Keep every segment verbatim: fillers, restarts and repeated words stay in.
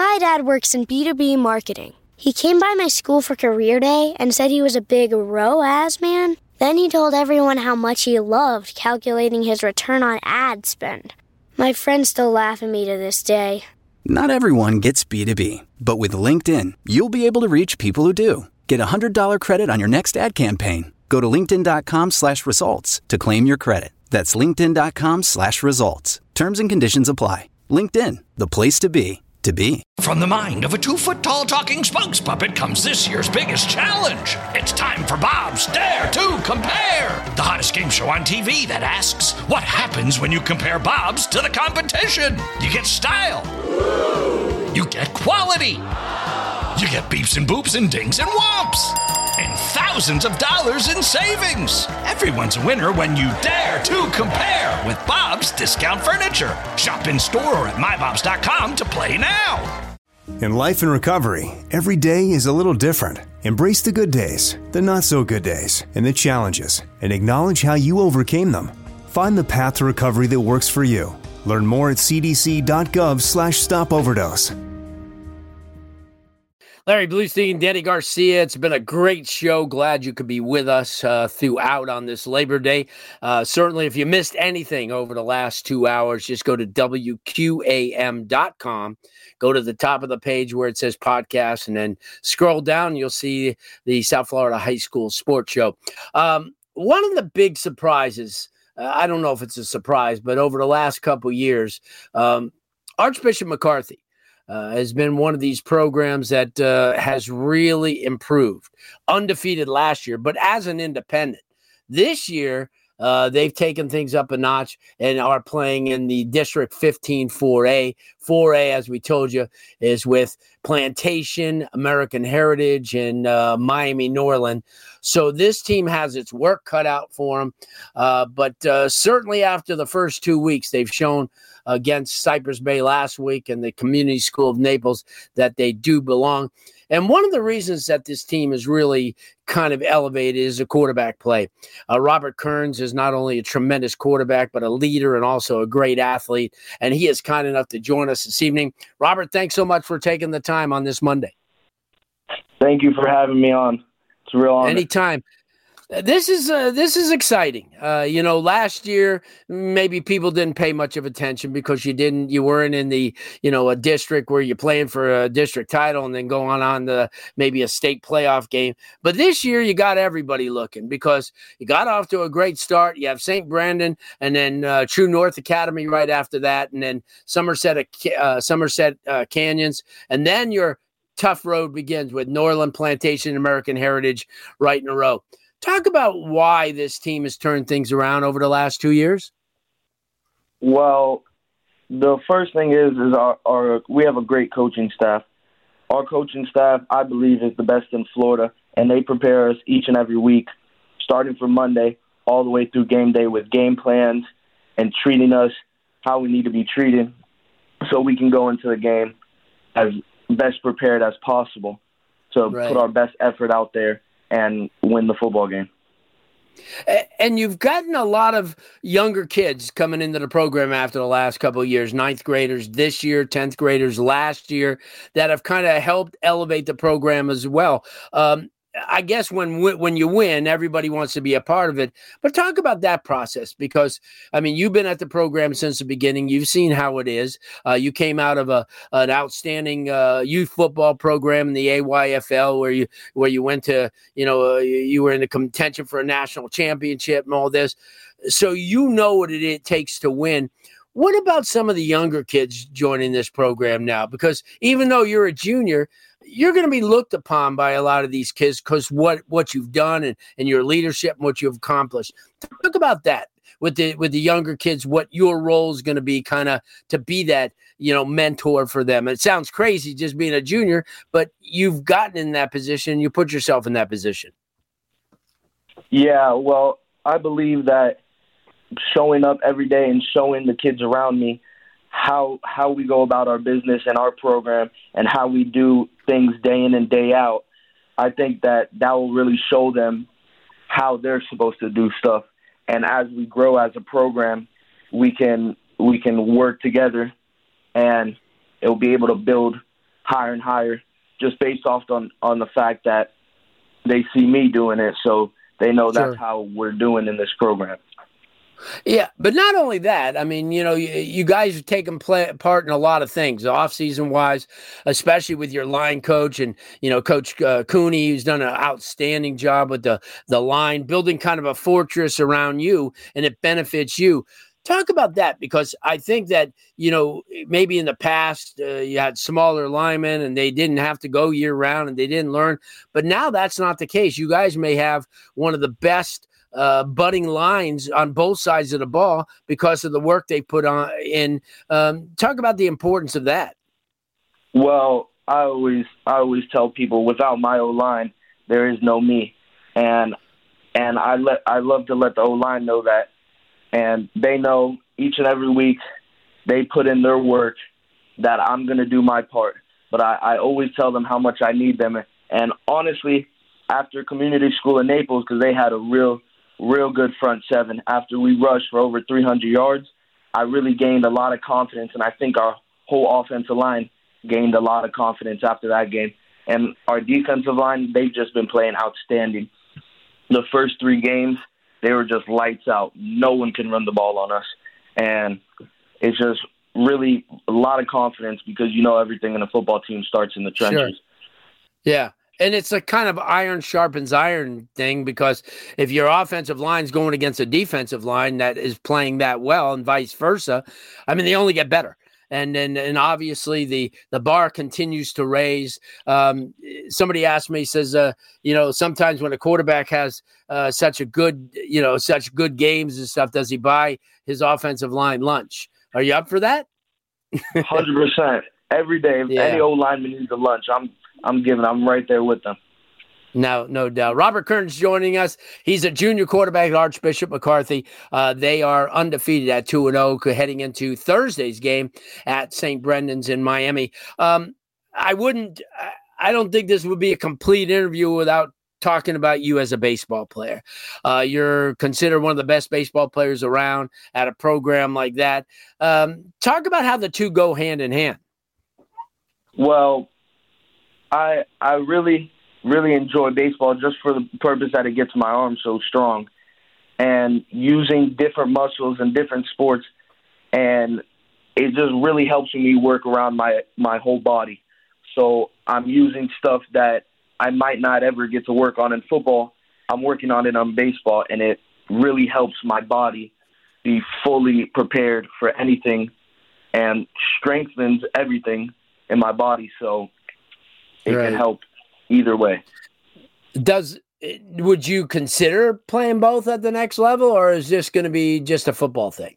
My dad works in B two B marketing. He came by my school for career day and said he was a big R O A S man. Then he told everyone how much he loved calculating his return on ad spend. My friends still laugh at me to this day. Not everyone gets B two B, but with LinkedIn, you'll be able to reach people who do. Get a one hundred dollars credit on your next ad campaign. Go to linkedin.com slash results to claim your credit. That's linkedin.com slash results. Terms and conditions apply. LinkedIn, the place to be, to be. From the mind of a two-foot-tall talking spokes puppet comes this year's biggest challenge. It's time for Bob's Dare to Compare, the hottest game show on T V that asks, what happens when you compare Bob's to the competition? You get style. You get quality. You get beeps and boops and dings and whomps. And thousands of dollars in savings. Everyone's a winner when you dare to compare with Bob's Discount Furniture. Shop in store or at my bobs dot com to play now. In life and recovery, every day is a little different. Embrace the good days, the not so good days, and the challenges, and acknowledge how you overcame them. Find the path to recovery that works for you. Learn more at cdc.gov slash stop overdose. Larry Bluestein, Danny Garcia, it's been a great show. Glad you could be with us uh, throughout on this Labor Day. Uh, certainly, if you missed anything over the last two hours, just go to W Q A M dot com. Go to the top of the page where it says podcast, and then scroll down. You'll see the South Florida High School Sports Show. Um, one of the big surprises, uh, I don't know if it's a surprise, but over the last couple years, um, Archbishop McCarthy Uh, has been one of these programs that uh, has really improved. Undefeated last year, but as an independent. This year, uh, they've taken things up a notch and are playing in the District fifteen four A. four A, as we told you, is with Plantation, American Heritage, and uh, Miami Norland. So this team has its work cut out for them. Uh, but uh, certainly after the first two weeks, they've shown against Cypress Bay last week and the Community School of Naples that they do belong. And one of the reasons that this team is really kind of elevated is the quarterback play. Uh, Robert Kearns is not only a tremendous quarterback, but a leader and also a great athlete. And he is kind enough to join us this evening. Robert, thanks so much for taking the time on this Monday. Thank you for having me on. It's a real honor. Anytime. This is uh, this is exciting. Uh, you know, last year maybe people didn't pay much of attention because you didn't, you weren't in the, you know, a district where you're playing for a district title and then going on to maybe a state playoff game. But this year you got everybody looking because you got off to a great start. You have Saint Brandon and then uh, True North Academy right after that, and then Somerset uh, Somerset uh, Canyons, and then your tough road begins with Norland, Plantation, American Heritage right in a row. Talk about why this team has turned things around over the last two years. Well, the first thing is is our, our we have a great coaching staff. Our coaching staff, I believe, is the best in Florida, and they prepare us each and every week, starting from Monday all the way through game day with game plans and treating us how we need to be treated so we can go into the game as best prepared as possible to right. put our best effort out there and win the football game. And you've gotten a lot of younger kids coming into the program after the last couple of years, ninth graders this year, tenth graders last year, that have kind of helped elevate the program as well. Um, I guess when when you win, everybody wants to be a part of it. But talk about that process because, I mean, you've been at the program since the beginning. You've seen how it is. Uh, you came out of a an outstanding uh, youth football program in the A Y F L where you where you went to, you know, uh, you were in the contention for a national championship and all this. So you know what it, it takes to win. What about some of the younger kids joining this program now? Because even though you're a junior, you're going to be looked upon by a lot of these kids because what, what you've done and, and your leadership and what you've accomplished. Talk about that with the with the younger kids, what your role is going to be kind of to be that, you know, mentor for them. It sounds crazy just being a junior, but you've gotten in that position. You put yourself in that position. Yeah, well, I believe that showing up every day and showing the kids around me how how we go about our business and our program and how we do things day in and day out, I think that that will really show them how they're supposed to do stuff. And as we grow as a program, we can we can work together and it'll be able to build higher and higher just based off on, on the fact that they see me doing it, so they know that's Sure. how we're doing in this program. Yeah, but not only that, I mean, you know, you, you guys have taken play, part in a lot of things, off-season wise, especially with your line coach and, you know, Coach uh, Cooney, who's done an outstanding job with the, the line, building kind of a fortress around you, and it benefits you. Talk about that, because I think that, you know, maybe in the past uh, you had smaller linemen and they didn't have to go year round and they didn't learn. But now that's not the case. You guys may have one of the best uh, budding lines on both sides of the ball because of the work they put on in. Um, talk about the importance of that. Well, I always I always tell people, without my O-line, there is no me. And and I let I love to let the O-line know that. And they know each and every week they put in their work that I'm going to do my part. But I, I always tell them how much I need them. And honestly, after community school in Naples, because they had a real, real good front seven, after we rushed for over three hundred yards, I really gained a lot of confidence. And I think our whole offensive line gained a lot of confidence after that game. And our defensive line, they've just been playing outstanding. The first three games, they were just lights out. No one can run the ball on us. And it's just really a lot of confidence, because you know everything in a football team starts in the trenches. Sure. Yeah. And it's a kind of iron sharpens iron thing, because if your offensive line's going against a defensive line that is playing that well and vice versa, I mean, they only get better. And and, and obviously the, the bar continues to raise. Um, somebody asked me, says, uh, you know, sometimes when a quarterback has uh, such a good, you know, such good games and stuff, does he buy his offensive line lunch? Are you up for that? one hundred percent. Every day, if Yeah. any old lineman needs a lunch, I'm I'm giving. I'm right there with them. No, no doubt. Robert Kern's joining us. He's a junior quarterback at Archbishop McCarthy. Uh, they are undefeated at two and oh, heading into Thursday's game at Saint Brendan's in Miami. Um, I wouldn't, I don't think this would be a complete interview without talking about you as a baseball player. Uh, you're considered one of the best baseball players around at a program like that. Um, talk about how the two go hand in hand. Well, I I really. really enjoy baseball just for the purpose that it gets my arm so strong, and using different muscles in different sports, and it just really helps me work around my, my whole body. So I'm using stuff that I might not ever get to work on in football. I'm working on it on baseball, and it really helps my body be fully prepared for anything and strengthens everything in my body, so it Right. can help either way. Does would you consider playing both at the next level, or is this going to be just a football thing?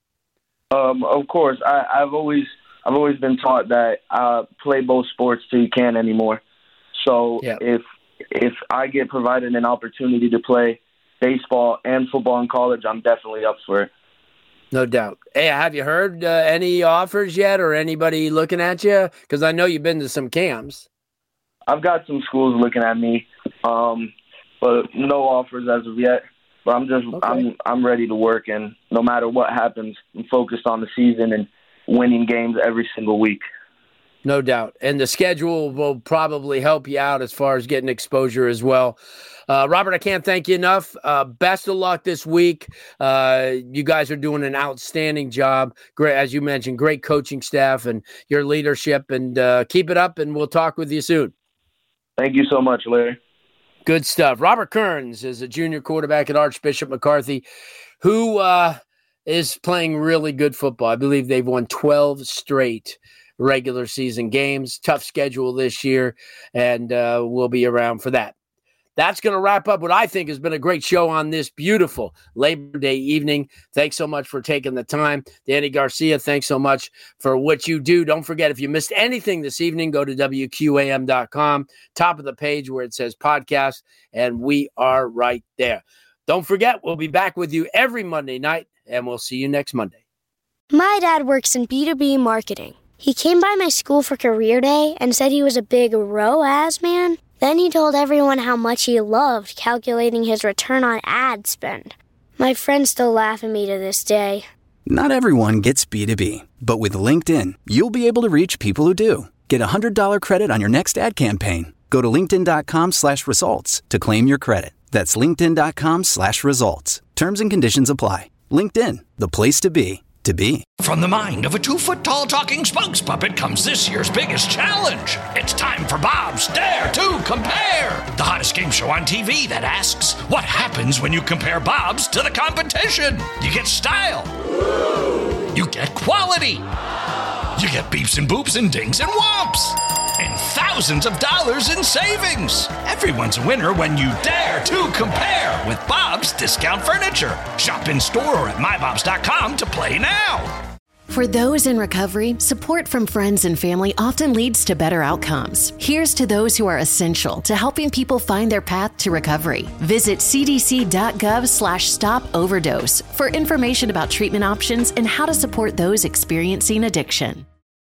Um, of course, I, I've always I've always been taught that uh, play both sports till you can't anymore. So Yeah. if if I get provided an opportunity to play baseball and football in college, I'm definitely up for it. No doubt. Hey, have you heard uh, any offers yet, or anybody looking at you? Because I know you've been to some camps. I've got some schools looking at me, um, but no offers as of yet. But I'm just Okay. I'm I'm ready to work, and no matter what happens, I'm focused on the season and winning games every single week. No doubt. And the schedule will probably help you out as far as getting exposure as well. Uh, Robert, I can't thank you enough. Uh, best of luck this week. Uh, you guys are doing an outstanding job. Great, as you mentioned, great coaching staff and your leadership. And uh, keep it up, and we'll talk with you soon. Thank you so much, Larry. Good stuff. Robert Kearns is a junior quarterback at Archbishop McCarthy, who uh, is playing really good football. I believe they've won twelve straight regular season games. Tough schedule this year, and uh, we'll be around for that. That's going to wrap up what I think has been a great show on this beautiful Labor Day evening. Thanks so much for taking the time. Danny Garcia, thanks so much for what you do. Don't forget, if you missed anything this evening, go to W Q A M dot com, top of the page where it says podcast, and we are right there. Don't forget, we'll be back with you every Monday night, and we'll see you next Monday. My dad works in B two B marketing. He came by my school for career day and said he was a big R O A S man. Then he told everyone how much he loved calculating his return on ad spend. My friends still laugh at me to this day. Not everyone gets B two B, but with LinkedIn, you'll be able to reach people who do. Get a one hundred dollars credit on your next ad campaign. Go to linkedin.com slash results to claim your credit. That's linkedin.com slash results. Terms and conditions apply. LinkedIn, the place to be, to be. From the mind of a two-foot-tall talking spokes puppet comes this year's biggest challenge. It's time for Bob's Dare to Compare, the hottest game show on T V that asks, what happens when you compare Bob's to the competition? You get style. You get quality. You get beeps and boops and dings and whomps. And thousands of dollars in savings. Everyone's a winner when you dare to compare with Bob's Discount Furniture. Shop in store or at my bobs dot com to play now. For those in recovery, support from friends and family often leads to better outcomes. Here's to those who are essential to helping people find their path to recovery. Visit cdc.gov slash stop overdose for information about treatment options and how to support those experiencing addiction.